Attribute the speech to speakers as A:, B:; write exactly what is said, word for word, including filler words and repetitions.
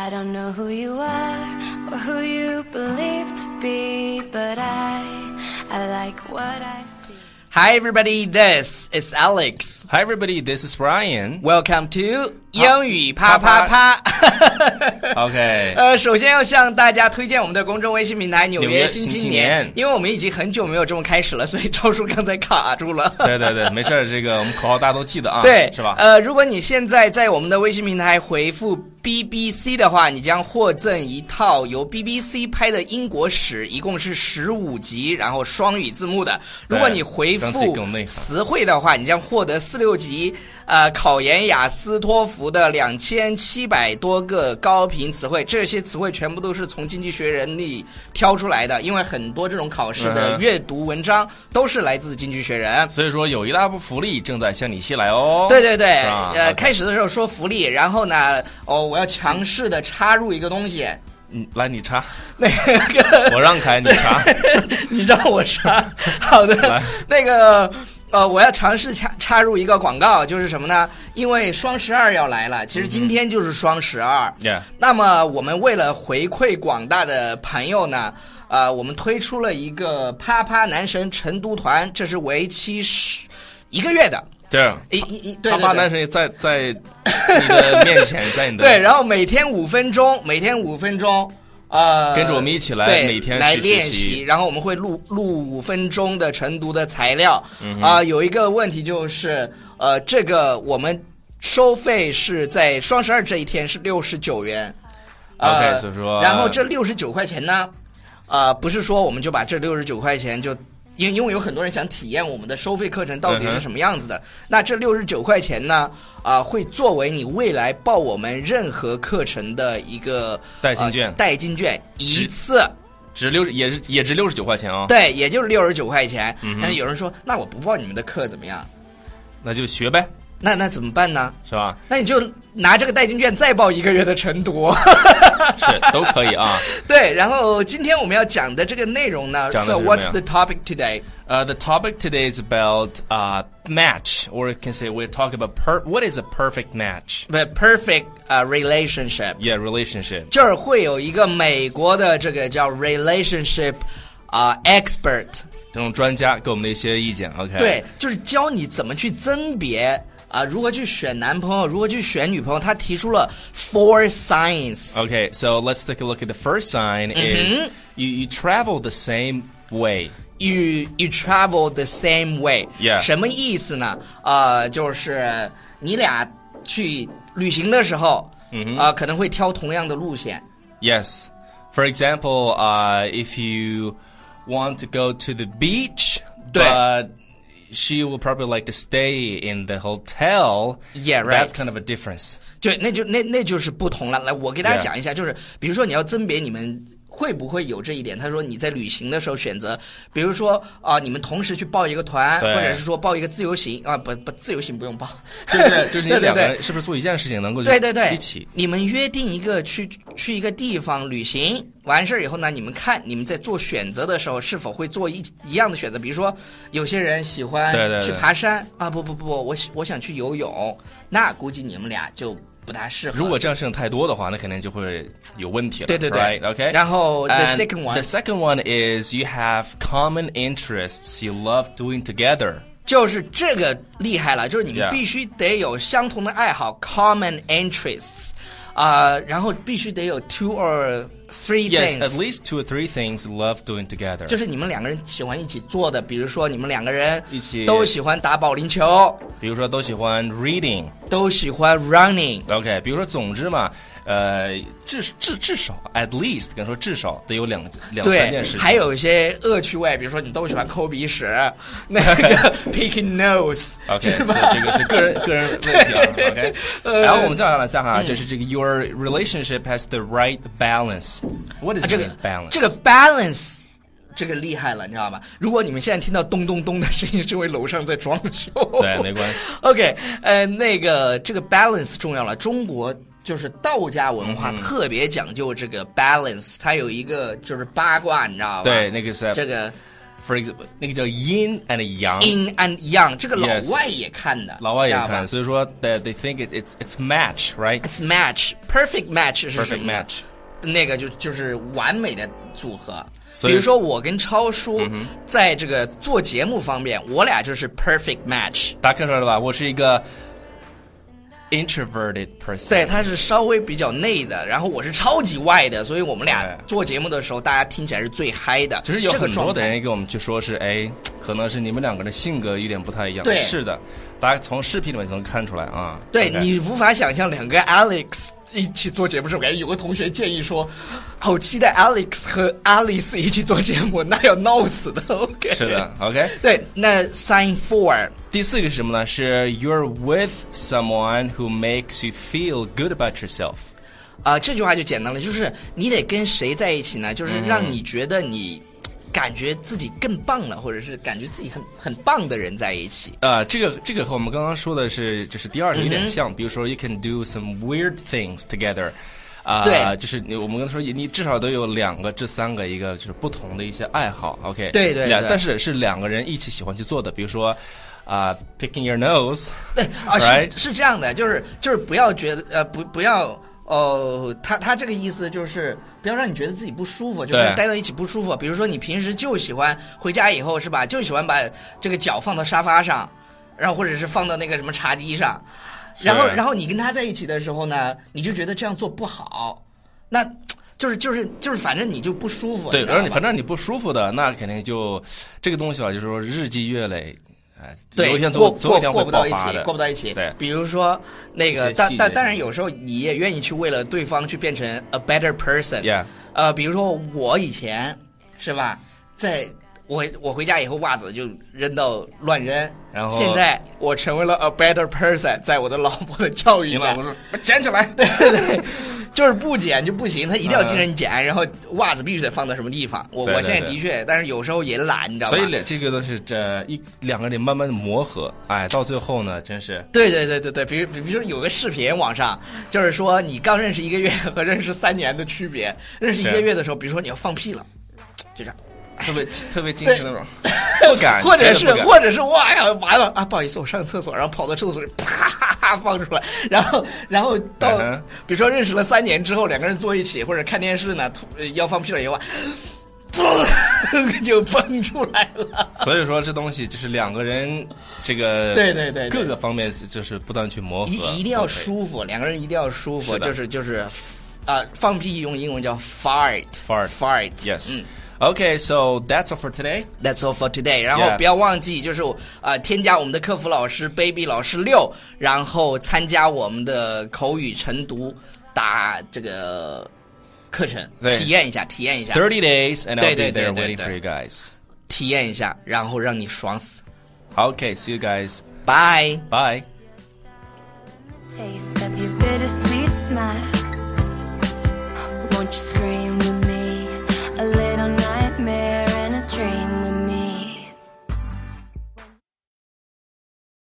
A: I don't know who you are or who you believe to be, but I, I like what I see.Hi
B: everybody, this is Alex.
C: Hi everybody, this is Brian.
B: Welcome to 英语啪啪啪。
C: OK，
B: 呃，首先要向大家推荐我们的公众微信平台《纽约新青年》，
C: 年
B: 因为我们已经很久没有这么开始了，所以赵叔刚才卡住了。
C: 对对对，没事，这个我们口号大家都记得啊，
B: 对，
C: 是吧？
B: 呃，如果你现在在我们的微信平台回复 B B C 的话，你将获赠一套由 B B C 拍的英国史，一共是十五集，然后双语字幕的。如果你回复词汇的话，你将获得四六级呃考研雅思托福的两千七百多个高频词汇，这些词汇全部都是从经济学人里挑出来的，因为很多这种考试的阅读文章都是来自经济学人，
C: 所以说有一大波福利正在向你袭来哦。
B: 对对对，呃，
C: okay.
B: 开始的时候说福利，然后呢，哦，我要强势的插入一个东西。
C: 嗯，来你插，
B: 那个
C: 我让开，你插，
B: 你让我插。好的，那个呃，我要尝试插插入一个广告，就是什么呢？因为双十二要来了，其实今天就是双十二。
C: Yeah.
B: 那么我们为了回馈广大的朋友呢，呃，我们推出了一个啪啪男神晨读团，这是为期十一个月的。
C: 对，
B: 一一一，对对对，
C: 啪啪男神也在在你的面前，在你的
B: 对，然后每天五分钟，每天五分钟，呃，
C: 跟着我们一起来，每天
B: 来练习，然后我们会录录五分钟的晨读的材料。啊、嗯呃，有一个问题就是，呃，这个我们收费是在双十二这一天是六十九元。
C: 呃、OK， 所以说，
B: 然后这六十九块钱呢，呃，不是说我们就把这六十九块钱就。因因为有很多人想体验我们的收费课程到底是什么样子的，嗯、那这六十九块钱呢，啊、呃，会作为你未来报我们任何课程的一个
C: 代金券，
B: 呃、代金券一次，
C: 值六也是也值六十九块钱哦。
B: 对，也就是六十九块钱。
C: 嗯、
B: 但是有人说，那我不报你们的课怎么样？
C: 那就学呗。
B: 那那怎么办呢？
C: 是吧？
B: 那你就拿这个代金券再报一个月的晨读，
C: 是都可以啊。
B: 对，然后今天我们要讲的这个内容呢
C: ，So
B: what's the topic today?
C: Uh, the topic today is about uh match, or you can say we talk about per. What is a perfect match?
B: The perfect uh relationship.
C: Yeah, relationship.
B: 这儿会有一个美国的这个叫 relationship 啊、uh, expert
C: 这种专家给我们的一些意见。OK，
B: 对，就是教你怎么去甄别。啊、呃，如何去选男朋友，如何去选女朋友？他提出了 four signs.
C: Okay, so let's take a look at the first sign.
B: Mm-hmm.
C: Is you you travel the same way.
B: You you travel the same way.
C: Yeah.
B: 什么意思呢？呃，就是你俩去旅行的时候，嗯、mm-hmm. 呃，可能会挑同样的路线。
C: Yes. For example, uh, if you want to go to the beach, but she will probably like to stay in the hotel.
B: Yeah, right.
C: That's kind of a difference.
B: 对，那就那那就是不同了。来，我给大家讲一下， yeah. 就是比如说你要甄别你们会不会有这一点。他说你在旅行的时候选择，比如说啊、呃，你们同时去报一个团，或者是说报一个自由行啊，不不，自由行不用报，
C: 对对，就是你两个人是不是做一件事情能够
B: 对对对
C: 一起？
B: 你们约定一个去去一个地方旅行。完事儿以后呢，你们看你们在做选择的时候是否会做一一样的选择。比如说，有些人喜欢去爬山，对对对啊，不不不，我我想去游泳，那估计你们俩就不大适合。
C: 如果这样事情太多的话，那肯定就会有问题了。
B: 对对对
C: ，right? OK。
B: 然后 the second one，
C: the second one is you have common interests you love doing together。
B: 就是这个厉害了，就是你们必须得有相同的爱好 ，common interests， 啊、呃，然后必须得有 two or three things.
C: Yes, at least two or three things love doing together.
B: 就是你们两个人喜欢一起做的，比如说你们两个人
C: 一起
B: 都喜欢打保龄球，
C: 比如说都喜欢 reading，
B: 都喜欢 running。OK，
C: 比如说总之嘛，呃，至至至少 at least 跟说至少得有两两三件事情。
B: 还有一些恶趣味，比如说你都喜欢抠鼻屎，那个 picking nose。OK，
C: 所以这个是个人个人问题啊。OK， 然后我们再来讲哈，就是这个 your relationship has the right balance。What is、啊、
B: 这个
C: balance？
B: 这个 balance。这个厉害了，你知道吧？如果你们现在听到咚咚咚的声音，是因为楼上在装修。
C: 对，没关系。
B: OK， 呃，那个这个 balance 重要了。中国就是道家文化特别讲究这个 balance，、嗯、它有一个就是八卦，你知道吧？
C: 对，那个是
B: 这个
C: For example， 那个叫 yin and yang。
B: In and yang， 这个老
C: Yes
B: 外也看的，
C: 老外也
B: 知道吧
C: 看，所以说 that they think it, it's it's match, right?
B: It's match perfect match 是什
C: Perfect
B: 么呢
C: match。
B: 那个就就是完美的组合。
C: 所以
B: 比如说我跟超叔在这个做节目方面，我俩就是 perfect match。
C: 大家看出来了吧？我是一个 introverted person。
B: 对，他是稍微比较内的，然后我是超级外的，所以我们俩
C: 对
B: 做节目的时候，大家听起来是最嗨的。
C: 其实有
B: 这个
C: 很多的
B: 状态
C: 人跟我们去说是，哎，可能是你们两个人性格有点不太一样。
B: 对
C: 是的，大家从视频里面就能看出来啊。
B: 对
C: OK
B: 你无法想象两个 Alex 一起做节目时，我感觉有个同学建议说，好期待 Alex 和 Alice 一起做节目，那要闹死的。OK，
C: 是的 ，OK。
B: 对，那 sign four。
C: 第四个是什么呢？是 you're with someone who makes you feel good about yourself。
B: 啊、呃，这句话就简单了，就是你得跟谁在一起呢？就是让你觉得你感觉自己更棒了，或者是感觉自己很很棒的人在一起。
C: 呃，这个这个和我们刚刚说的是，就是第二个有点像，比如说 you can do some weird things together。啊、
B: 对
C: 就是你我们刚才说，你至少都有两个至三个一个就是不同的一些爱好 ，OK？
B: 对对对
C: 两但是是两个人一起喜欢去做的，比如说啊、picking your nose。
B: 对啊，
C: Right？
B: 是是这样的，就是就是不要觉得呃不不要。哦，他他这个意思就是不要让你觉得自己不舒服，就跟
C: 对
B: 待到一起不舒服。比如说你平时就喜欢回家以后是吧，就喜欢把这个脚放到沙发上，然后或者是放到那个什么茶几上，然后然后你跟他在一起的时候呢，你就觉得这样做不好，那就是就是就是反正你就不舒服。
C: 对，
B: 你知道吧
C: 而你反正你不舒服的，那肯定就这个东西吧，就是说日积月累。哎，
B: 对，
C: 有一天
B: 过过
C: 总总有一天会
B: 过不到一起，
C: 爆发的，
B: 过不到一起。
C: 对，
B: 比如说那个，
C: 一些细节
B: 但但当然有时候你也愿意去为了对方去变成 a better person。
C: Yeah。
B: 呃，比如说我以前是吧，在我我回家以后袜子就扔到乱扔，
C: 然后
B: 现在我成为了 a better person， 在我的老婆的教育下
C: 你老婆，说捡起来。
B: 对对对，就是不捡就不行，他一定要盯着你捡，然后袜子必须得放在什么地方。我
C: 对对
B: 我现在
C: 对
B: 的确，但是有时候也懒，你知道吧？
C: 所以这个都是这一两个人慢慢的磨合，哎，到最后呢，真是
B: 对对对对对，比如比如说有个视频网上，就是说你刚认识一个月和认识三年的区别。认识一个月的时候，比如说你要放屁了，就这样。
C: 特别特别精神那种，不敢，
B: 或者是
C: 真的不敢
B: 或者是哇呀完了啊，不好意思，我上厕所，然后跑到厕所里啪放出来，然后然后到、
C: 嗯哼
B: 比如说认识了三年之后，两个人坐一起或者看电视呢，突要放屁了以后啊，就蹦出来了。
C: 所以说这东西就是两个人这个
B: 对对对对
C: 各个方面就是不断去磨合，
B: 一一定要舒服，两个人一定要舒服，
C: 是的
B: 就是就是啊、放屁用英文叫 fart
C: Fart
B: fart
C: Yes.
B: 嗯。
C: Okay, so that's all for today.
B: That's all for today. 然后
C: Yeah.
B: 不要忘记，就是呃，添加我们的客服老师 Baby 老师六，然后参加我们的口语晨读打这个课程，
C: 对
B: 体验一下，体验一下，
C: Thirty days, and
B: 对
C: I'll
B: 对
C: be
B: 对
C: there
B: 对
C: waiting
B: 对
C: for you guys.
B: 体验一下，然后让你爽死。
C: Okay, see you guys.
B: Bye.
C: Bye.
A: Taste of your bittersweet smile.